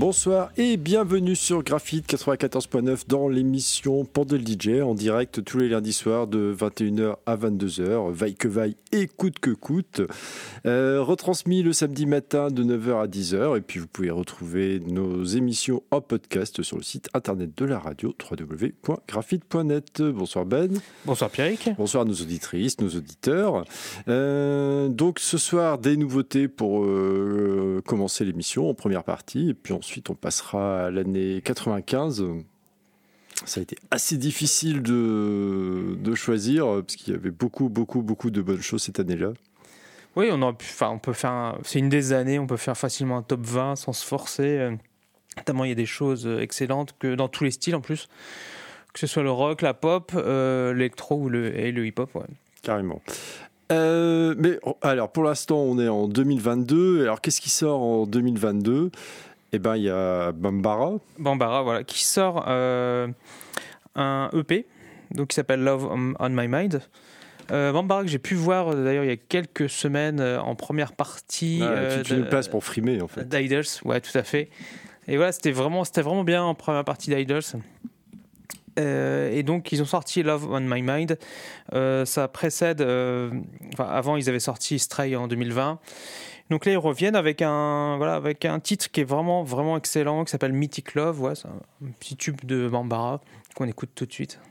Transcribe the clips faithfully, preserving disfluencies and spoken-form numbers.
Bonsoir et bienvenue sur Graphite quatre-vingt-quatorze point neuf dans l'émission Pendule D J en direct tous les lundis soirs de vingt et une heures à vingt-deux heures, vaille que vaille et coûte que coûte. Euh, retransmis le samedi matin de neuf heures à dix heures et puis vous pouvez retrouver nos émissions en podcast sur le site internet de la radio w w w point graphite point net. Bonsoir Ben. Bonsoir Pierrick. Bonsoir nos auditrices, nos auditeurs. Euh, donc ce soir des nouveautés pour euh, commencer l'émission en première partie et puis ensuite on passera à l'année quatre-vingt-quinze. Ça a été assez difficile de, de choisir parce qu'il y avait beaucoup beaucoup beaucoup de bonnes choses cette année-là. Oui, on aurait pu, enfin, on peut faire un, c'est une des années, on peut faire facilement un top vingt sans se forcer. Euh, notamment, il y a des choses excellentes que dans tous les styles en plus, que ce soit le rock, la pop, euh, l'électro ou le, et le hip-hop. Ouais. Carrément. Euh, mais alors, pour l'instant, on est en deux mille vingt-deux. Alors, qu'est-ce qui sort en deux mille vingt-deux ? Eh ben, il y a Bambara. Bambara, voilà, qui sort euh, un E P, donc qui s'appelle Love on, on My Mind. Euh, Bambara que j'ai pu voir d'ailleurs il y a quelques semaines euh, en première partie. Ah, euh, tu, tu nous places pour frimer en fait. D'Idols, ouais, tout à fait. Et voilà, c'était vraiment, c'était vraiment bien en première partie d'Idols. Euh, et donc ils ont sorti Love on My Mind. Euh, ça précède. Euh, enfin, avant ils avaient sorti Stray en deux mille vingt. Donc là ils reviennent avec un voilà avec un titre qui est vraiment vraiment excellent qui s'appelle Mythic Love. Ouais, c'est un petit tube de Bambara qu'on écoute tout de suite.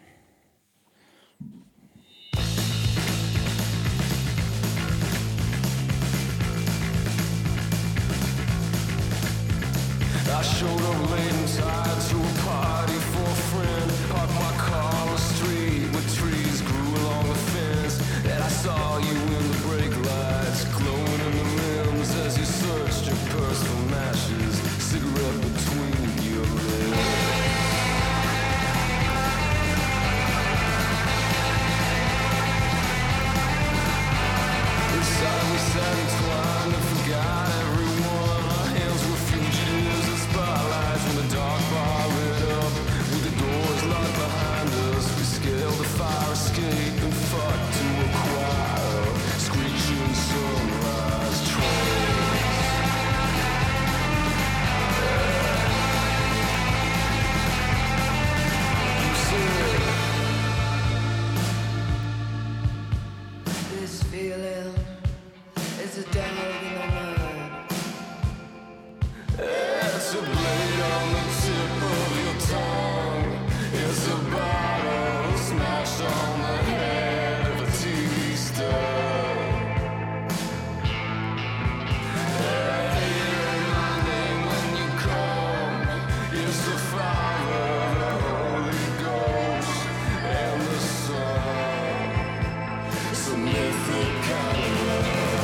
I showed up late and tired to a party for a friend. Parked my car on the street where trees grew along the fence. And I saw you in the brake lights, glowing in the limbs as you searched your purse for matches, cigarette between your lips. Inside we sat entwined and forgot everyone. Our hands were fugitives in spotlights when the dark bar lit up. With the doors locked behind us, we scaled the fire escape and fought to acquire screeching sunrise trains. You said this feeling is a dog in my mind. it's a blade on the tip of your tongue. It's a bottle smashed on the head of a T V star. Hearing my name when you come. It's the Father, the Holy Ghost, and the Son. It's a mythic kind of love.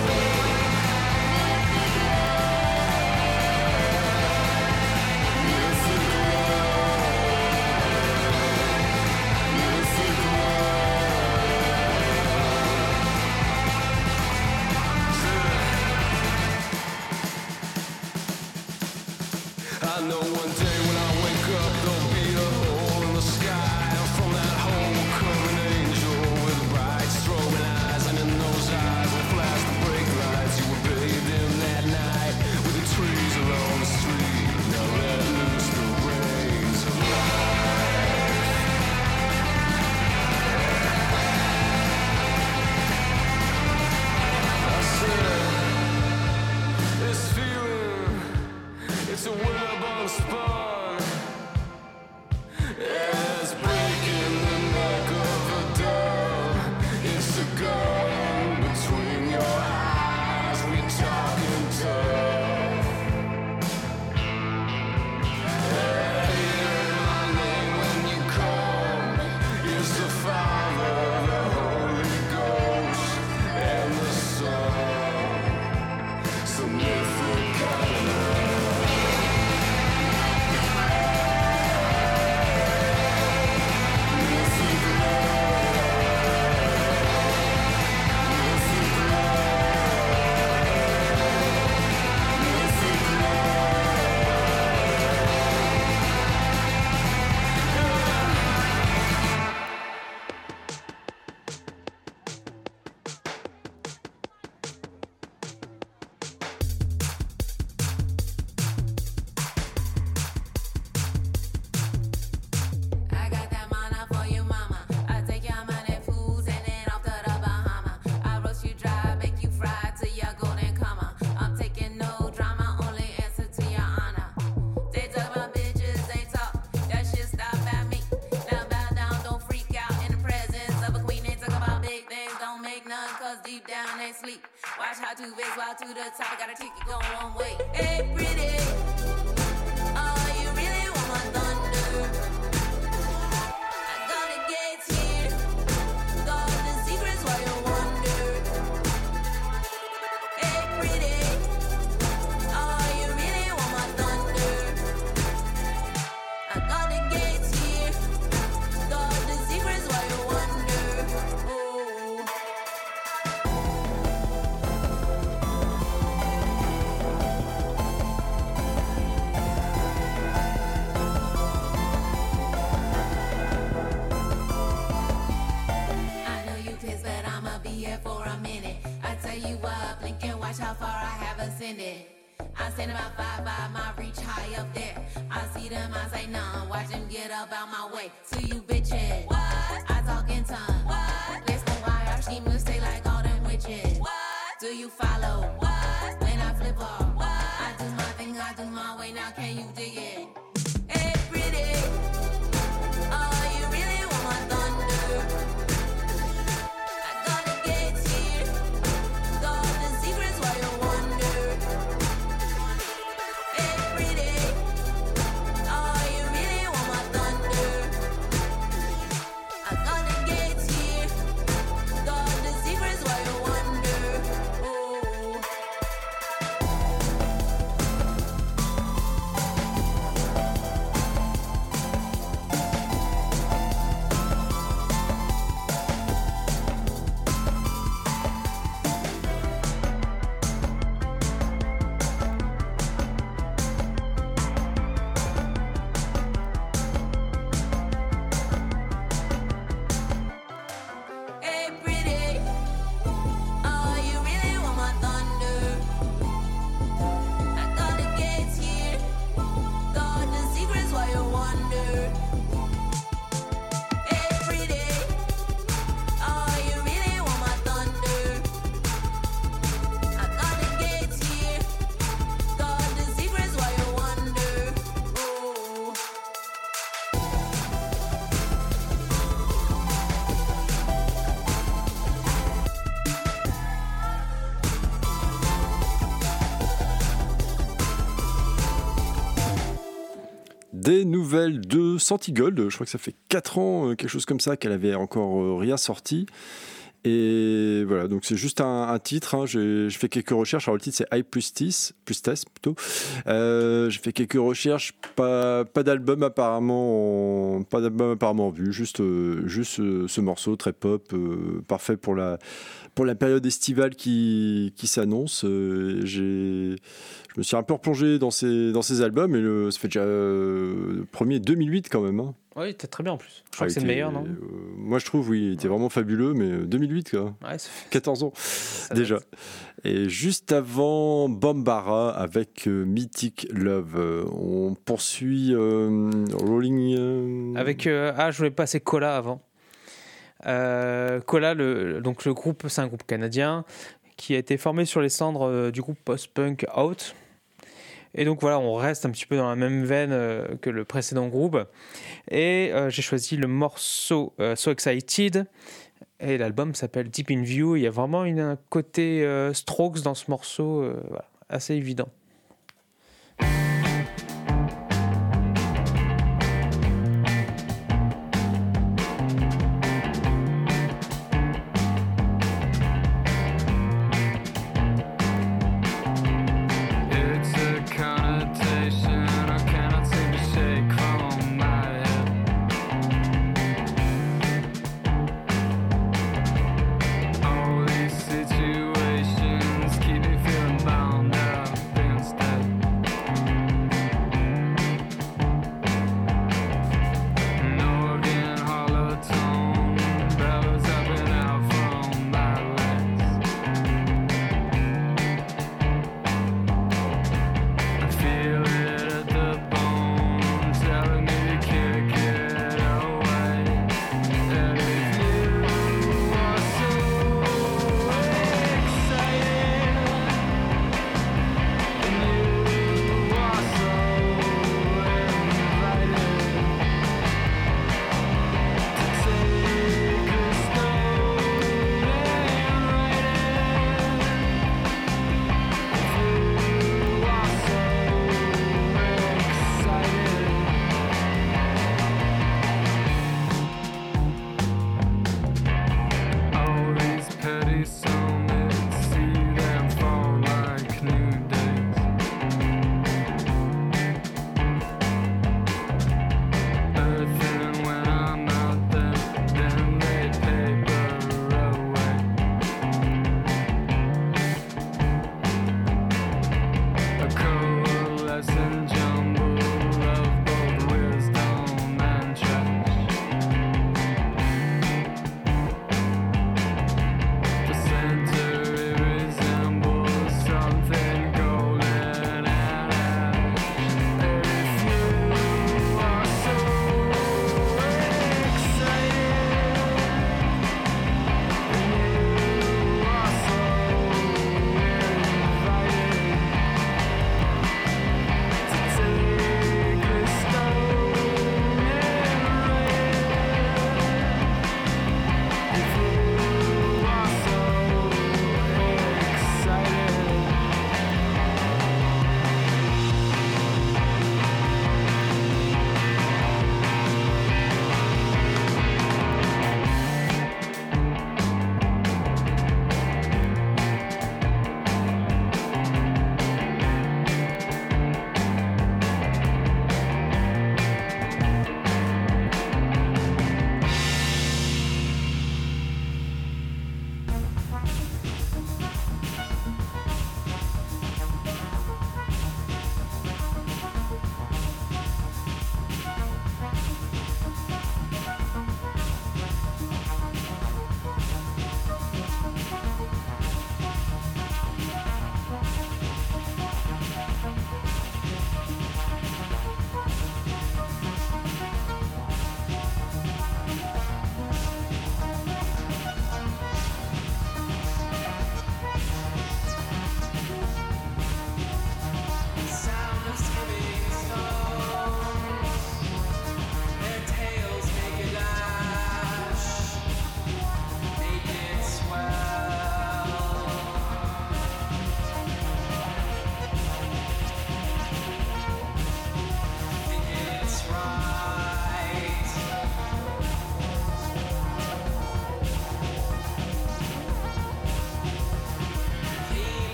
I know one day when I wake up there'll be a hole in the sky. And from that hole will come an angel with bright strobing eyes. And in those eyes will flash the brake lights. You were bathed in that night with the trees along the street. Now let loose the rains of life. I said, this feeling, it's a web unspun. It's breaking the neck of a dove. It's a gun between your eyes. We talking tough. Hearing my name when you come. It's the Father, the Holy Ghost, and the Son. Some mythic kind of love. sleep. Watch how two ways walk to the top. I got a ticket going one way. Hey, pretty. Oh, you really want my thunder? I got the gates here. Got the secrets while you wonder. Hey, pretty. Oh, you really want my thunder? I got the gates here. Got the secrets while you wonder. Oh. I know you pissed, but I'ma be here for a minute. I tell you what, blink and watch how far I have ascended. I stand about five five, my reach high up there. I see them, I say none. Watch them get up out my way. To you bitches, what? I talk in tongues. What? Listen why our schemers stay like all them witches. What? Do you follow? What? When I flip off, what? I do my thing, I do my way. Now can you dig it? Hey, pretty. Oh, you really want my thunder? I got the gates here. Got the secrets while you wonder. Hey, pretty. Oh, you really want my thunder? I got the gates here. Got the secrets while you wonder. Oh. Hey, pretty. Oh, you really want my thunder? I got the gates here. Got the secrets while you wonder. Hey, pretty. Oh, you really want my thunder? I got the gates here. Got the secrets while you wonder. Oh. Des nouvelles de Santigold, je crois que ça fait quatre ans, euh, quelque chose comme ça, qu'elle avait encore euh, rien sorti. Et voilà, donc c'est juste un, un titre, hein. J'ai, j'ai fait quelques recherches. Alors le titre c'est High Priestess, Priestess plutôt. Euh, j'ai fait quelques recherches, pas, pas d'album apparemment, en- pas d'album apparemment vu, juste, euh, juste euh, ce morceau très pop, euh, parfait pour la, pour la période estivale qui, qui s'annonce. Euh, j'ai, je me suis un peu replongé dans ces, dans ces albums et le, ça fait déjà euh, le premier deux mille huit quand même. Hein. Oui, t'es très bien en plus. Je crois Ah, que c'est il le était- meilleur, non? euh, Moi je trouve, oui, il était vraiment fabuleux, mais euh, deux mille huit quoi. Ouais, ça fait quatorze ans ça déjà. date. Et juste avant Bambara avec euh, Mythic Love, euh, on poursuit euh, Rolling. euh, Avec euh, ah, je voulais passer Cola avant. Euh, Cola, le, donc le groupe, c'est un groupe canadien qui a été formé sur les cendres euh, du groupe post-punk Out. Et donc voilà, on reste un petit peu dans la même veine euh, que le précédent groupe. Et euh, j'ai choisi le morceau euh, So Excited. Et l'album s'appelle Deep in View. Il y a vraiment une, un côté euh, Strokes dans ce morceau, euh, voilà, assez évident. It's a connotation I cannot seem to shake from my head. All these situations keep me feeling bound up in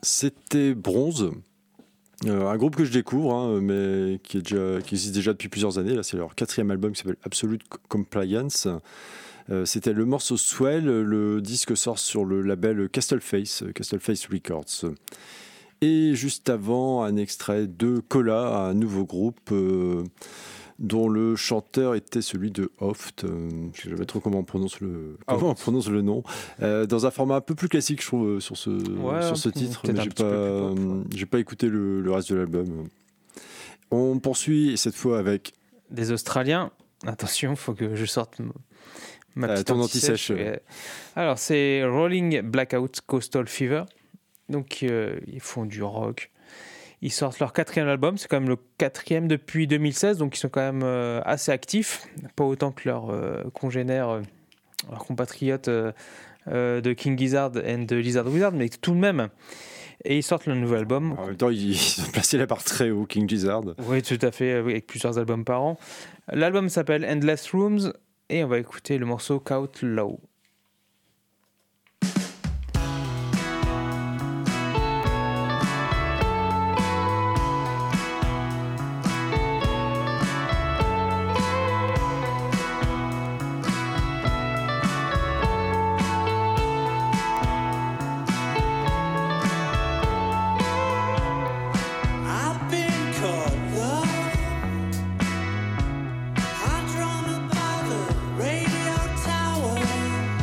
C'était Bronze, euh, un groupe que je découvre, hein, mais qui, est déjà, qui existe déjà depuis plusieurs années. Là, c'est leur quatrième album qui s'appelle Absolute Compliance. Euh, c'était le morceau Swell, le disque sort sur le label Castleface, Castleface Records. Et juste avant, un extrait de Cola, un nouveau groupe euh, dont le chanteur était celui de Hoft, euh, je ne sais jamais trop comment on prononce le, comment on prononce le nom, euh, dans un format un peu plus classique, je trouve, sur ce, Ouais, sur ce titre, mais j'ai pas, euh, j'ai pas écouté le, le reste de l'album. On poursuit cette fois avec des Australiens. Attention, il faut que je sorte ma petite euh, ton anti-sèche. anti-sèche. Alors, c'est Rolling Blackout Coastal Fever. Donc, euh, ils font du rock. Ils sortent leur quatrième album. C'est quand même le quatrième depuis deux mille seize. Donc, ils sont quand même euh, assez actifs. Pas autant que leurs euh, congénères, euh, leurs compatriotes euh, euh, de King Gizzard et de Lizard Wizard, mais tout de même. Et ils sortent le nouvel album. En même temps, ils ont placé la barre très haut, King Gizzard. Oui, tout à fait, oui, avec plusieurs albums par an. L'album s'appelle Endless Rooms et on va écouter le morceau Count Low. I've been caught low. I drawn by the radio tower.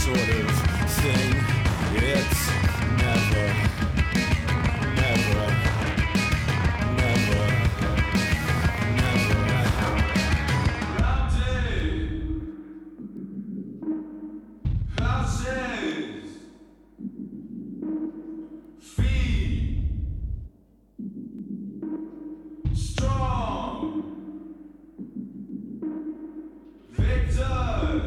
sort of thing. It's never, never, never, never. Houses, feet, strong, Victor,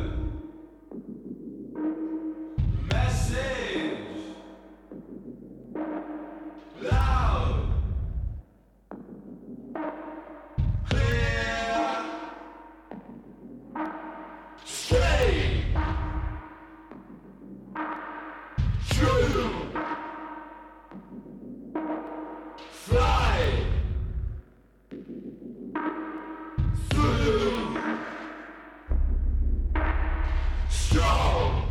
message, loud, clear, straight, true, fly, through, strong,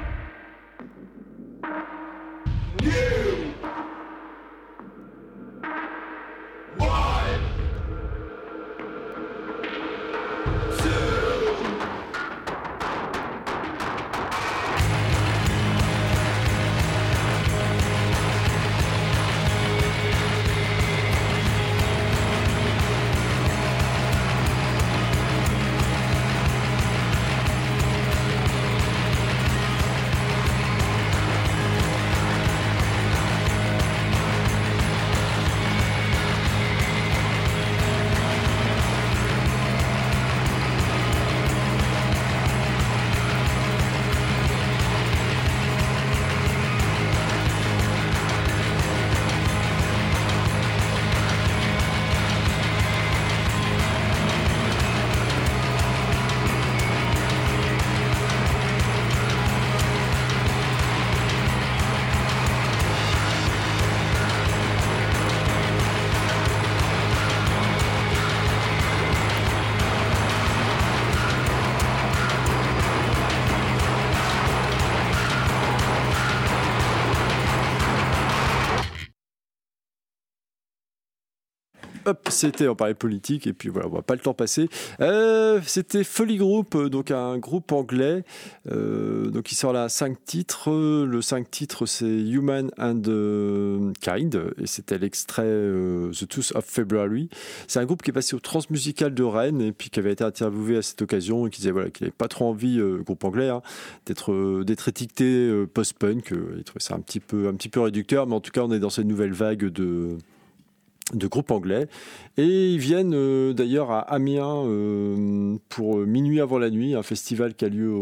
new, one, two. Hop, c'était, on parlait politique, et puis voilà, on voit pas le temps passer. Euh, c'était Folly Group, euh, donc un groupe anglais, euh, donc il sort là cinq titres. Le cinq titres, c'est Human and euh, Kind, et c'était l'extrait euh, The Tooth of February. C'est un groupe qui est passé au Transmusical de Rennes, et puis qui avait été interviewé à cette occasion, et qui disait voilà, qu'il n'avait pas trop envie, euh, groupe anglais, hein, d'être, euh, d'être étiqueté euh, post-punk. Euh, il trouvait ça un petit peu, un petit peu réducteur, mais en tout cas, on est dans cette nouvelle vague de... de groupe anglais, et ils viennent euh, d'ailleurs à Amiens euh, pour Minuit avant la nuit, un festival qui a lieu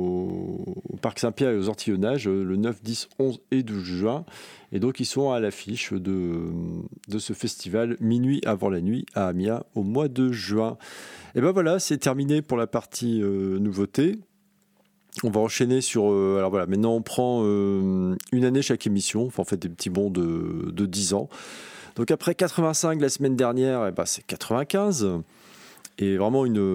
au, au Parc Saint-Pierre et aux Ortillonnages euh, le neuf, dix, onze et douze juin, et donc ils sont à l'affiche de, de ce festival Minuit avant la nuit à Amiens au mois de juin. Et ben voilà, c'est terminé pour la partie euh, nouveauté. On va enchaîner sur... Euh, alors voilà, maintenant on prend euh, une année chaque émission, enfin, on fait des petits bonds de, de dix ans. Donc après quatre-vingt-cinq la semaine dernière, eh ben c'est quatre-vingt-quinze. Et vraiment une,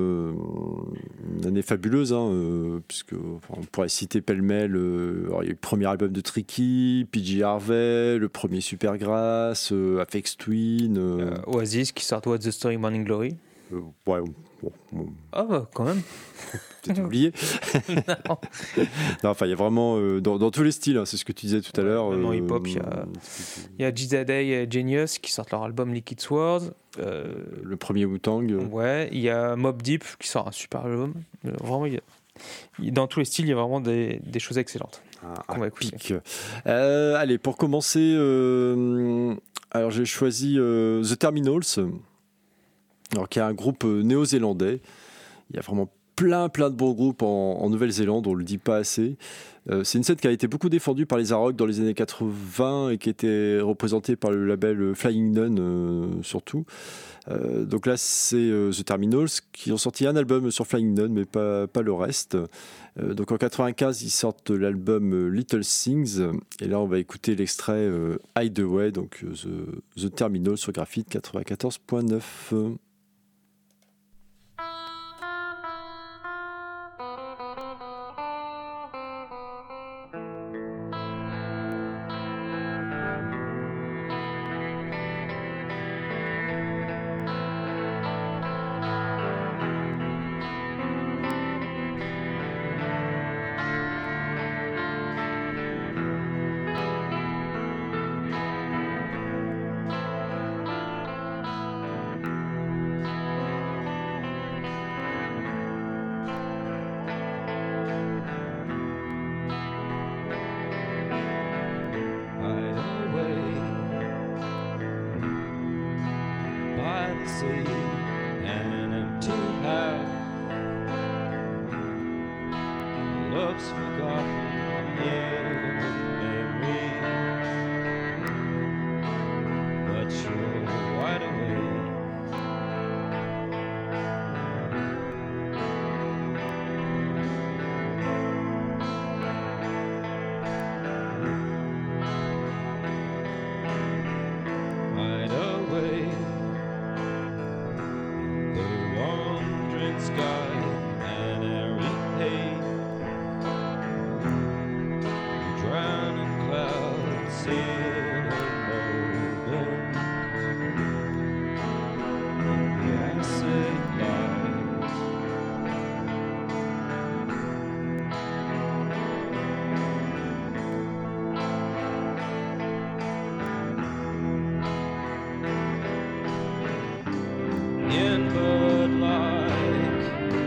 une année fabuleuse, hein, euh, puisque enfin, on pourrait citer pêle-mêle. Euh, alors, il y a eu le premier album de Tricky, P J Harvey, le premier Supergrass, euh, Aphex Twin. Euh, Euh, Oasis qui sort What's the Story Morning Glory. euh, ouais, bon, bon, Ah bah quand même. peut-être oublié. Non. Non, enfin, il y a vraiment euh, dans, dans tous les styles, hein, c'est ce que tu disais tout à l'heure. Même en euh, hip-hop, il y a- Il y a G-Day et Genius qui sortent leur album Liquid Swords. Euh, le premier Wu-Tang. ouais, il y a Mobb Deep qui sort un super album. Euh, Vraiment, il y a- il- dans tous les styles, il y a vraiment des, des choses excellentes. Ah, qu'on va à écouter. pic. Euh, allez, pour commencer, euh, alors j'ai choisi euh, The Terminals, alors qui est un groupe euh, néo-zélandais. Il y a vraiment plein, plein de bons groupes en, en Nouvelle-Zélande, on le dit pas assez. Euh, c'est une scène qui a été beaucoup défendue par les Arocs dans les années quatre-vingts et qui était représentée par le label Flying Nun euh, surtout. Euh, donc là, c'est euh, The Terminals qui ont sorti un album sur Flying Nun, mais pas, pas le reste. Euh, donc en quatre-vingt-quinze, ils sortent l'album euh, Little Things. Et là, on va écouter l'extrait euh, Hideaway, donc euh, The, The Terminals sur Graphite quatre-vingt-quatorze neuf. Thank love's forgotten in memory, but you're wide awake. Wide awake in the wandering sky and airy haze. Drowning clouds in a moment in the acid light. In bird-like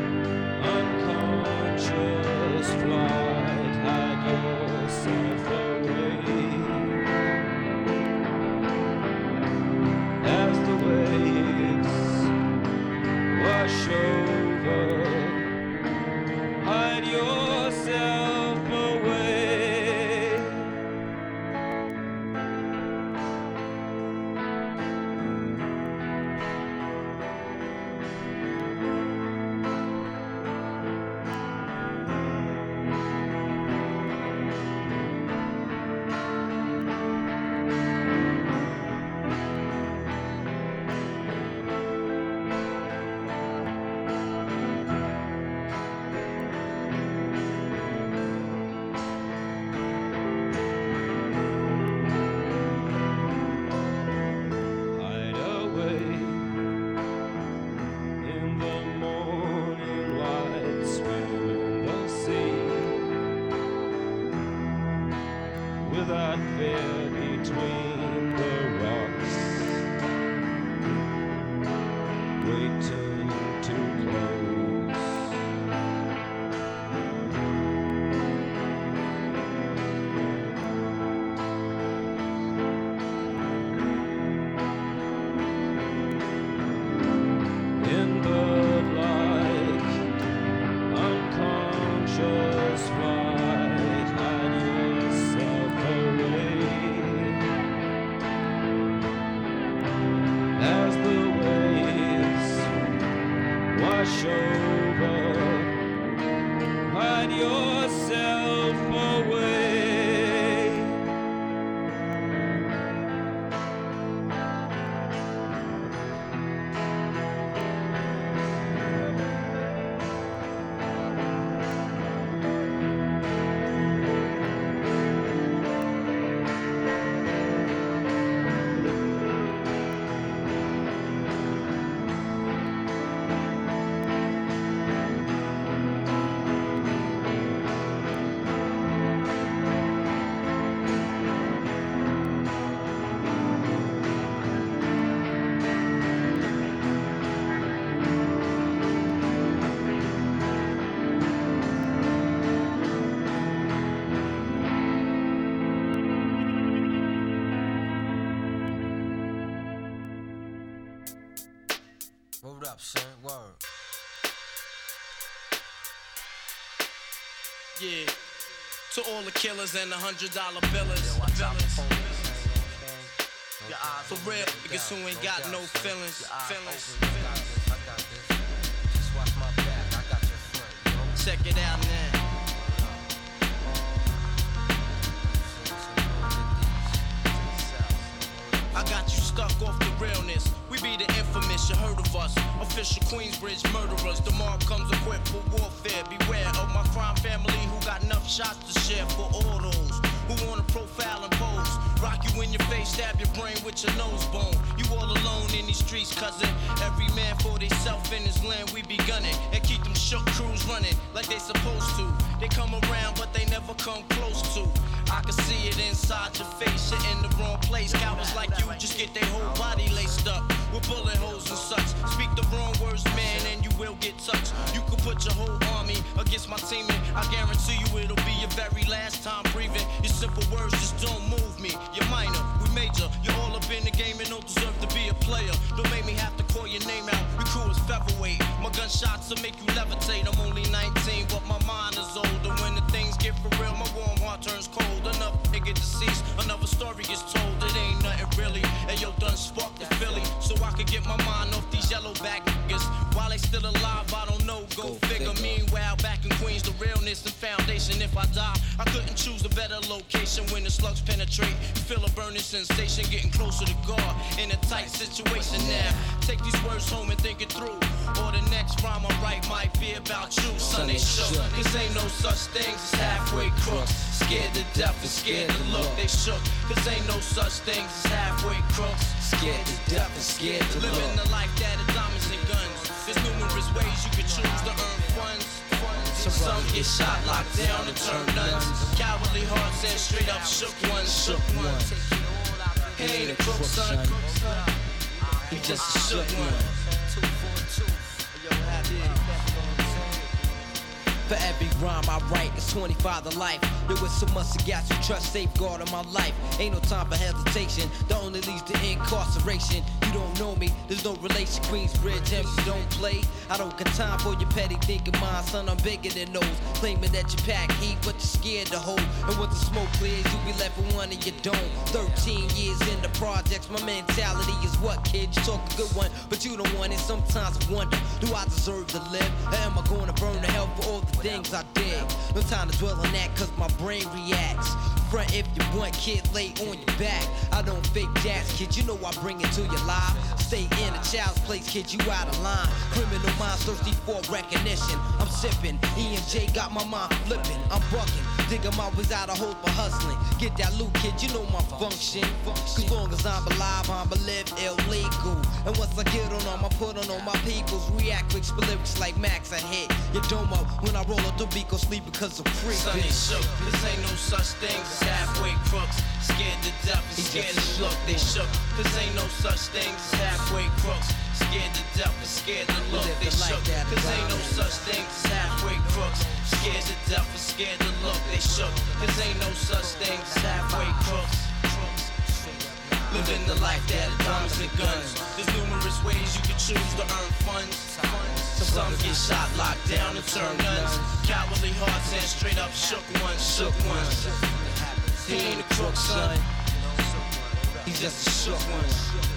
unconscious flight, hide yourself away as the waves wash over. Hide yourself away. Hide away in the morning light, swim in the sea without fear between the rocks, waiting to close. In bird-like unconscious flight, hide yourself away as the waves wash over. Hide yourself away. Word up, son. Word. Yeah. To all the killers and the hundred dollar billers. Yo, I top the billers. police, man, you know what I'm saying? Your eyes For open, real, no niggas doubt, who ain't no got doubt, no son. feelings, Your eyes feelings, open, I got this, I got this. Just watch my back, I got your front, you know? Check it out now. I got you stuck off the realness. We be the infamous, you heard of us. Official Queensbridge murderers. The mob comes equipped for warfare. Beware of my crime family who got enough shots to share for all those who wanna profile and pose. Rock you in your face, stab your brain with your nose bone. You all alone in these streets, cousin. Every man for theyself in his land, we be gunning. And keep them shook crews running like they supposed to. They come around, but they never come close to. I can see it inside your face, you're in the wrong place. Cowards like you just get their whole body laced up with bullet holes and such. Speak the wrong words, man, and you will get touched. You could put your whole army against my team, and I guarantee you it'll be your very last time breathing. Your simple words just don't move me. You're minor, we major. You're all up in the game and don't deserve to be a player. Don't make me have to call your name out. Your crew is featherweight. My gunshots will make you levitate. I'm only nineteen, but my mind is older. When story is told, it ain't nothing really. And yo, done sparked the Philly, so I could get my mind off these yellow back niggas. While they still alive, I don't know, go, go figure. figure. Meanwhile, back in Queens, the realness and foundation. If I die, I couldn't choose a better location when the slugs penetrate. Feel a burning sensation, getting closer to God in a tight situation now. Take these words home and think it through. Or the next rhyme I write might be about you. Son, they shook. Cause ain't no such things as halfway crooks. Scared to death and scared to look. They shook. Cause ain't no such things as halfway crooks. Scared to death and scared to look. Living the life that is diamonds and guns. There's numerous ways you can choose to earn funds. Some get shot, locked down, and turn nuns. Cowardly hearts and straight up shook ones, shook ones. He ain't a crook, son. He just a shook one. For every rhyme I write, it's twenty-five to life. There was so much to got you trust, safeguard of my life. Ain't no time for hesitation, that only leads to incarceration. You don't know me, there's no relation. Queensbridge, M C don't play. I don't got time for your petty thinking, mine, son, I'm bigger than those. Claiming that you pack heat, but you're scared to hold. And once the smoke clears, you be left with one and you don't. Thirteen years in the projects, my mentality is what, kid? You talk a good one, but you don't want it. Sometimes I wonder, do I deserve to live? Or am I gonna burn to hell for all the things I did? No time to dwell on that, cause my brain reacts. Front if you want, kid, lay on your back. I don't fake jazz, kid, you know I bring it to your life. Stay in a child's place, kid, you out of line. Criminal minds thirsty for recognition. I'm sipping, E and J got my mind flipping. I'm bucking, digging my ways out of hope for hustling. Get that loot, kid, you know my function. Cause long as I'm alive, I'ma live illegal. And once I get on them, I put on all my peoples. React quick, spit lyrics like Max, I hit your dome up. When I roll up the beat, go sleep because I'm free. Son, they shook, this ain't no such thing as halfway crooks. Scared to death and scared to look, they shook. Cause ain't no such thing as halfway crooks. Scared to death and scared to look, they shook. Cause ain't no such thing as halfway crooks. Scared to death and scared to look, they shook. Cause ain't no such thing as halfway crooks. Living the life that is diamonds and guns. There's numerous ways you can choose to earn funds. Some get shot, locked down, and turn nuns. Cowardly hearts and straight up shook ones, shook ones. He ain't a crook, son. He's just a shook one.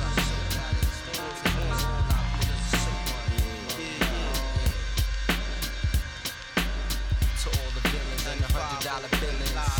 To all the villains and the hundred dollar billings.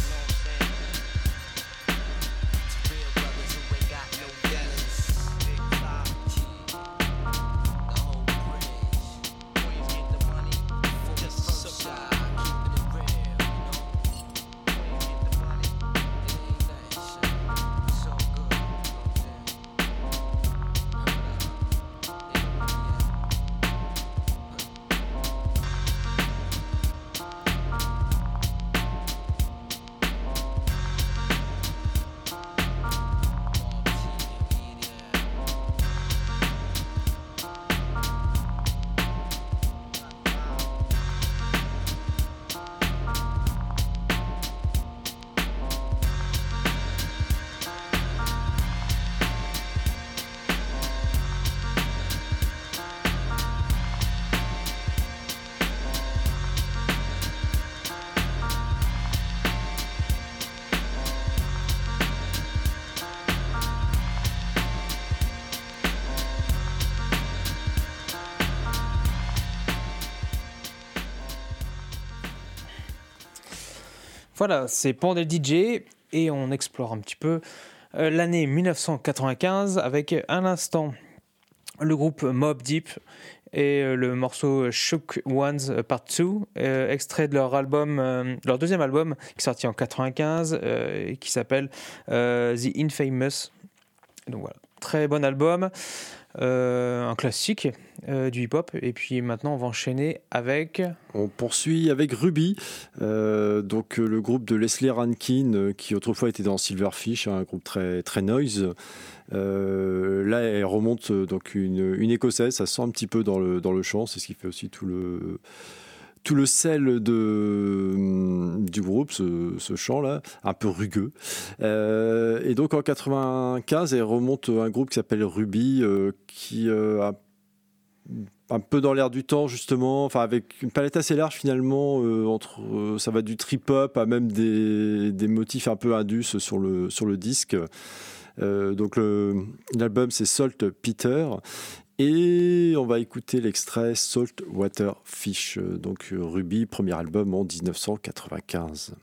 Voilà, c'est Pandel D J et on explore un petit peu euh, l'année dix-neuf cent quatre-vingt-quinze avec à l'instant le groupe Mobb Deep et euh, le morceau Shook Ones Part deux, euh, extrait de leur album, euh, leur deuxième album qui est sorti en quatre-vingt-quinze euh, et qui s'appelle euh, The Infamous. Donc voilà, très bon album. Euh, un classique euh, du hip-hop. Et puis maintenant, on va enchaîner avec... On poursuit avec Ruby, euh, donc euh, le groupe de Leslie Rankin, euh, qui autrefois était dans Silverfish, hein, un groupe très, très noise. Euh, là, elle remonte euh, donc une, une écossaise, ça sent un petit peu dans le, dans le chant, c'est ce qui fait aussi tout le... tout le sel de, du groupe, ce, ce chant-là, un peu rugueux. Euh, et donc en quatre-vingt-quinze, elle remonte un groupe qui s'appelle Ruby, euh, qui euh, a un peu dans l'air du temps justement, enfin avec une palette assez large finalement, euh, entre euh, ça va du trip hop à même des, des motifs un peu indus sur le sur le disque. Euh, donc le, l'album c'est Salt Peter et on va écouter l'extrait Salt Water Fish, donc Ruby, premier album en dix-neuf cent quatre-vingt-quinze.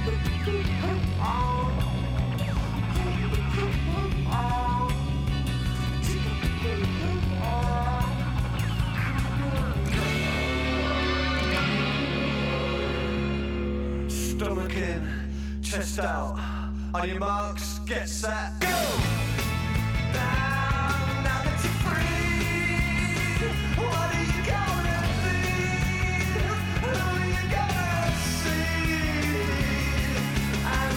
Stomach in, chest out. On your marks, get set, go! Down, now that you're free, what are you gonna be? Who are you gonna see? And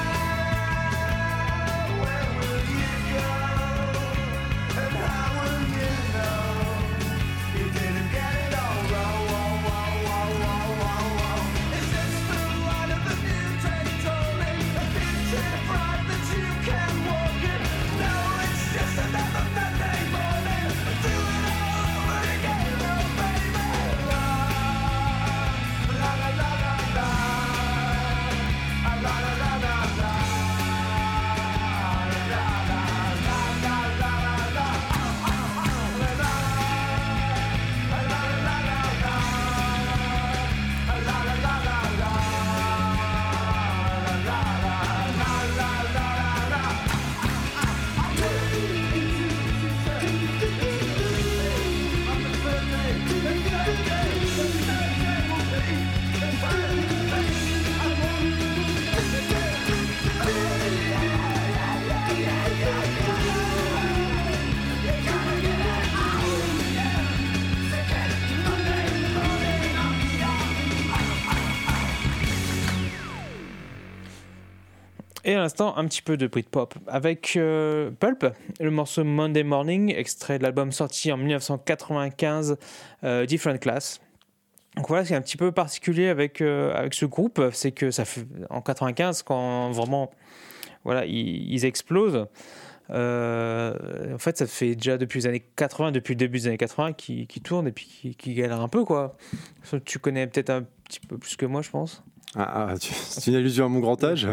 where, where will you go? And how will you know you didn't get it all wrong? Whoa, whoa, whoa, whoa, whoa, whoa. Is this the light of the new territory? A future bright that you can walk in? No, it's just another Monday morning. Do it all over again, oh baby. La, la, la, la, la, la. La, la, la, la, la, la. La, la, la, la, la, la, la. Oh, oh, oh, la, la. La, la, la, la, la. La, la, la, la, la, la. La, la, la, la, la, la. Et à l'instant, un petit peu de Britpop avec euh, Pulp, le morceau Monday Morning, extrait de l'album sorti en dix-neuf cent quatre-vingt-quinze, euh, Different Class. Donc voilà, ce qui est un petit peu particulier avec, euh, avec ce groupe, c'est que ça fait en quatre-vingt-quinze, quand vraiment voilà, ils, ils explosent. Euh, en fait, ça fait déjà depuis les années quatre-vingts, depuis le début des années quatre-vingts, qu'ils qui tournent et puis qui, qui galèrent un peu, quoi. Tu connais peut-être un petit peu plus que moi, je pense. Ah, ah, tu- c'est une allusion à mon grand âge.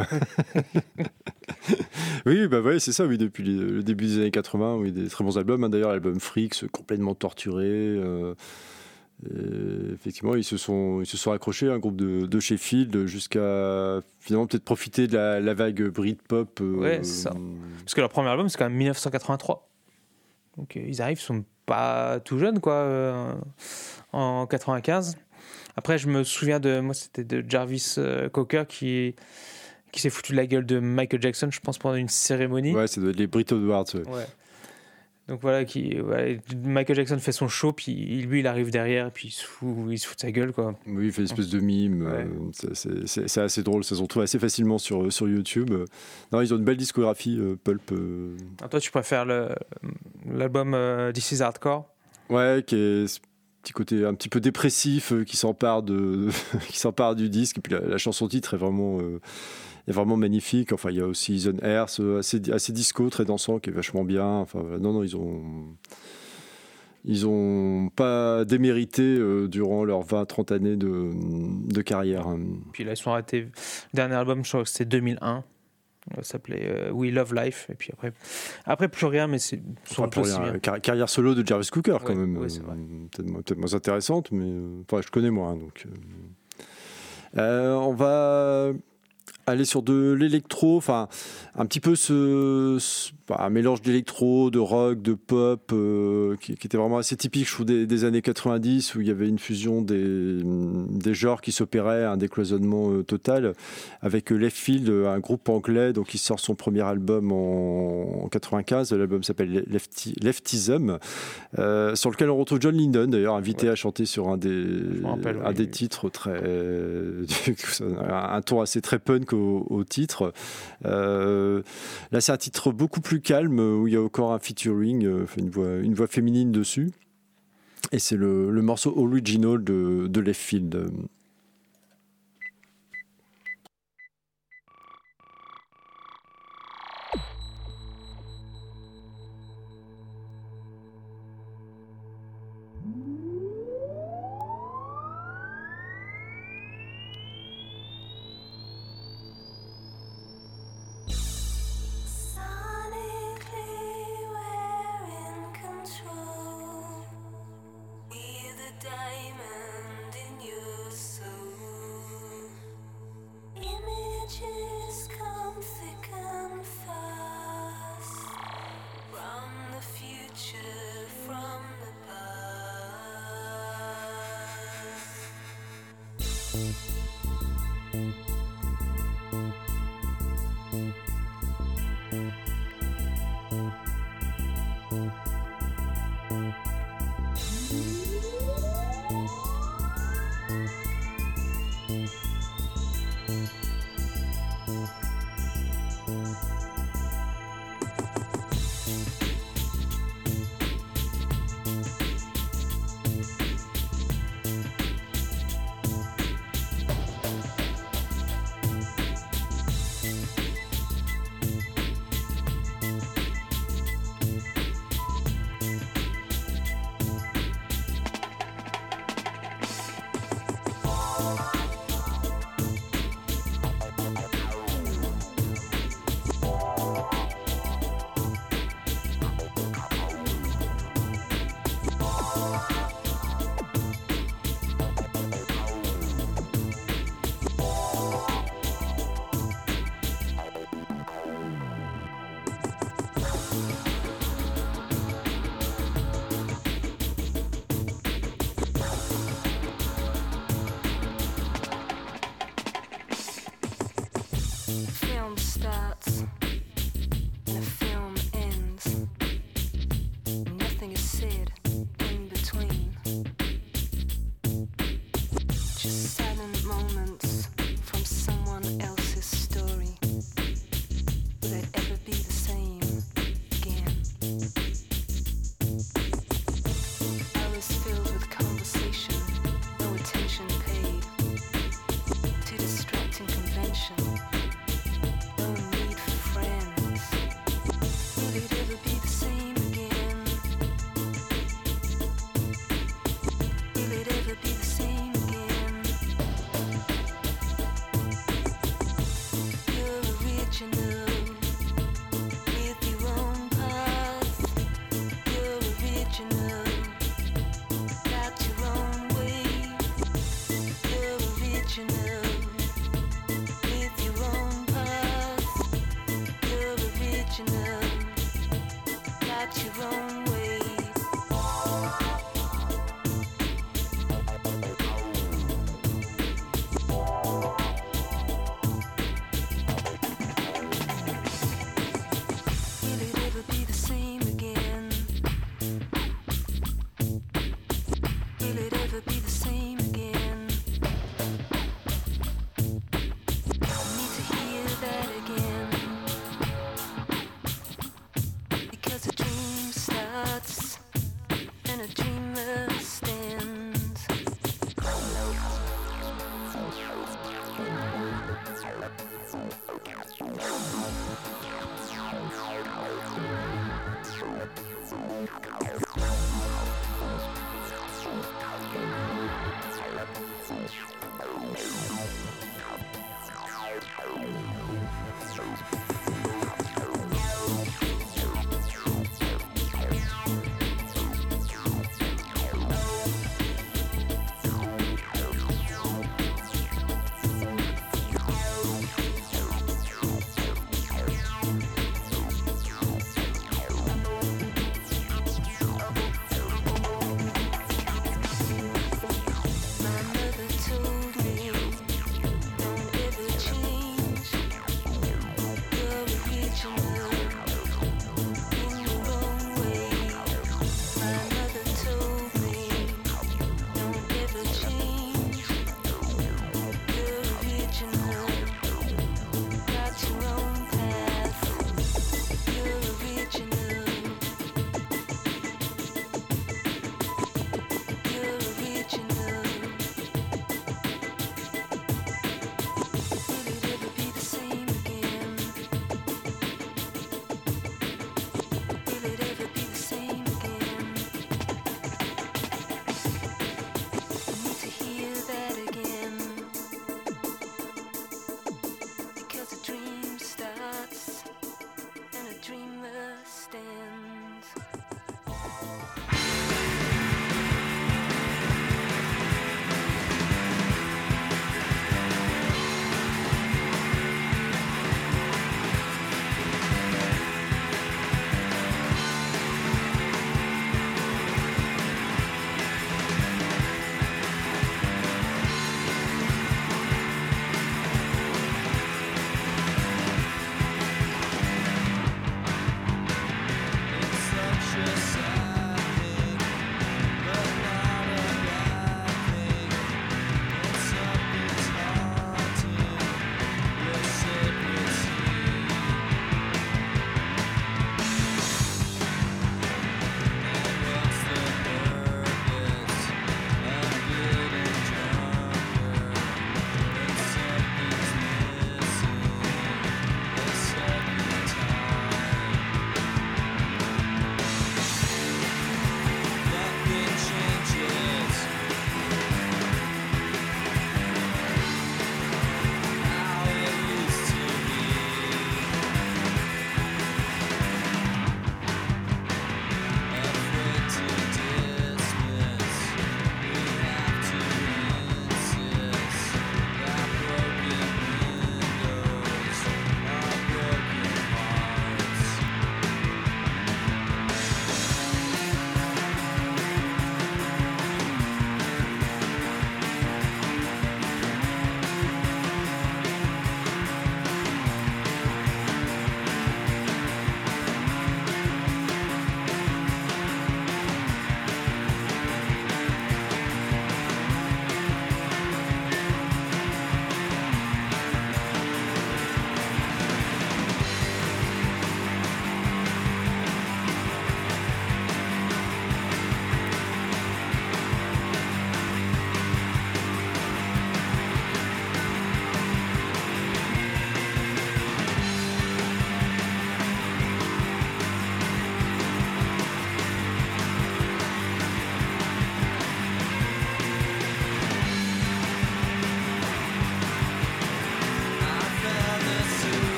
Oui, bah ouais, c'est ça, oui, depuis les- le début des années quatre-vingts, oui, des très bons albums, hein. D'ailleurs, l'album Freaks, complètement torturé. euh, et effectivement, ils se sont, ils se sont accrochés à un groupe de, de Sheffield jusqu'à finalement peut-être profiter de la, la vague Britpop. euh, Ouais, c'est ça. Parce que leur premier album, c'est quand même dix-neuf cent quatre-vingt-trois. Donc euh, ils arrivent, ils sont pas tout jeunes, quoi, euh, en quatre-vingt-quinze. Après, je me souviens de moi, c'était de Jarvis euh, Cocker qui qui s'est foutu de la gueule de Michael Jackson, je pense, pendant une cérémonie. Ouais, ça doit être les Brit Awards. Ouais. Ouais. Donc voilà, qui, voilà, Michael Jackson fait son show, puis lui, il arrive derrière, et puis il se fout, il se fout de sa gueule, quoi. Oui, il fait une espèce de mime. Ouais. euh, c'est- c'est- c'est c'est assez drôle. Ça se retrouve assez facilement sur, sur YouTube. Non, ils ont une belle discographie, euh, Pulp. euh, Alors toi, tu préfères le, l'album euh, This Is Hardcore? Ouais, qui est ce petit côté un petit peu dépressif euh, qui s'empare de qui s'empare du disque. Et puis la, la chanson titre est vraiment euh, est vraiment magnifique. Enfin, il y a aussi Ethan Earth, euh, assez assez disco, très dansant, qui est vachement bien. Enfin, voilà. non, non, ils ont ils ont pas démérité euh, durant leurs vingt trente années de, de carrière. hein. Puis là, ils sont arrêtés. Le dernier album, je crois que c'était deux mille un. Ça s'appelait euh, We Love Life. Et puis après, après plus rien, mais c'est Enfin, sont pour aussi rien, bien. car- carrière solo de Jarvis Cocker, quand Ouais, même. ouais, c'est euh, vrai. peut-être, moins- peut-être moins intéressante, mais euh, enfin, je connais moins. Donc, euh. Euh, on va aller sur de l'électro, enfin, un petit peu ce, ce- bah, un mélange d'électro, de rock, de pop, euh, qui, qui était vraiment assez typique, je trouve, des, des années quatre-vingt-dix, où il y avait une fusion des, des genres qui s'opérait, un décloisonnement euh, total, avec euh, Left Field, un groupe anglais, donc il sort son premier album en, en quatre-vingt-quinze, l'album s'appelle Lefti- Leftism, euh, sur lequel on retrouve John Lydon, d'ailleurs, invité à chanter sur un des, me rappelle, un oui, des oui. titres très, un ton assez très punk au, au titre. Euh, là, c'est un titre beaucoup plus calme où il y a encore un featuring, euh, une voix, une voix féminine dessus. Et c'est le, le morceau original de, de Left Field. Sonically, we're in control. Be the diamond in your soul. Film starts and a film ends. Nothing is said in between. Just silent moments from someone else's story. Will it ever be the same again? Hours filled with conversation, no attention paid to distracting convention. No need for friends. Will it ever be the same again? Will it ever be the same again? You're original with your own path. You're original, got your own way. You're original with your own path. You're original, got your own way. Will it ever be the same again? Will it ever be the same again? I need to hear that again. Because a dream starts and a dreamer stands. My mother told me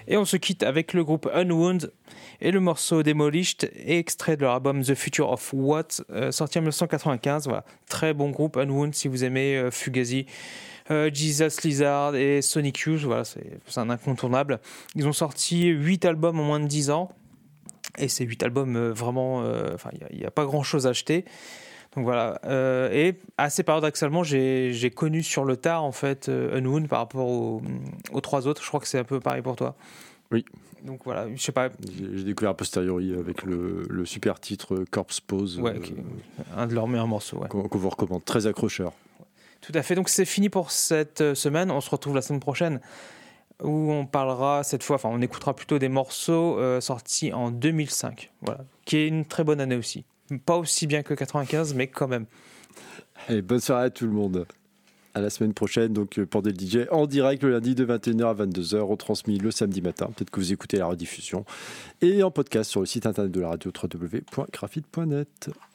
Et on se quitte avec le groupe Unwound et le morceau Demolished, extrait de leur album The Future of What, euh, sorti en dix-neuf cent quatre-vingt-quinze. Voilà. Très bon groupe, Unwound, si vous aimez euh, Fugazi, euh, Jesus Lizard et Sonic Youth. Voilà, c'est, c'est un incontournable. Ils ont sorti huit albums en moins de dix ans. Et ces huit albums, euh, vraiment, enfin, il n'y a, a pas grand-chose à acheter. Donc voilà. Euh, et assez paradoxalement, j'ai, j'ai connu sur le tard, en fait, euh, Unwound par rapport aux, aux trois autres. Je crois que c'est un peu pareil pour toi. Oui. Donc voilà, je sais pas. J'ai, j'ai découvert a posteriori avec le, le super titre Corpse Pose. Ouais, euh, okay. Un de leurs meilleurs morceaux. Ouais. Qu'on, qu'on vous recommande. Très accrocheur. Tout à fait. Donc c'est fini pour cette semaine. On se retrouve la semaine prochaine, où on parlera cette fois, enfin on écoutera plutôt des morceaux euh, sortis en deux mille cinq, voilà, qui est une très bonne année aussi. Pas aussi bien que quatre-vingt-quinze, mais quand même. Allez, bonne soirée à tout le monde. À la semaine prochaine, donc pour des D J en direct le lundi de vingt et une heures à vingt-deux heures, retransmis le samedi matin. Peut-être que vous écoutez la rediffusion. Et en podcast sur le site internet de la radio w w w point graphite point net.